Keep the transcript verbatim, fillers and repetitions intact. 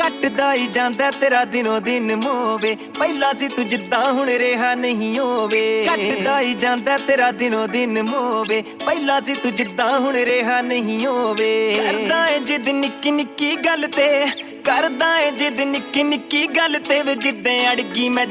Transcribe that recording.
ਘਟਦਾ ਹੀ ਜਾਂਦਾ ਤੇਰਾ ਦਿਨੋਂ ਦਿਨ ਮੋਵੇ, ਪਹਿਲਾਂ ਸੀ ਤੂੰ ਜਿੱਦਾਂ ਹੁਣ ਰਿਹਾ ਨਹੀਂ ਹੋਵੇ। ਘਟਦਾ ਹੀ ਜਾਂਦਾ ਤੇਰਾ ਦਿਨੋਂ ਦਿਨ ਮੋਵੇ, ਪਹਿਲਾਂ ਸੀ ਤੂੰ ਜਿੱਦਾਂ ਹੁਣ ਰਿਹਾ ਨਹੀਂ ਹੋਵੇ। ਕਰਦਾ ਏ ਜਿੱਦ ਨਿੱਕੀ ਨਿੱਕੀ ਗੱਲ ਤੇ, ਕਰਦਾ ਏ ਜਿੱਦ ਨਿੱਕੀ ਨਿੱਕੀ ਗੱਲ ਤੇ ਵੇ ਜਿੱਦਾਂ ਅੜ ਗਈ ਮੈਂ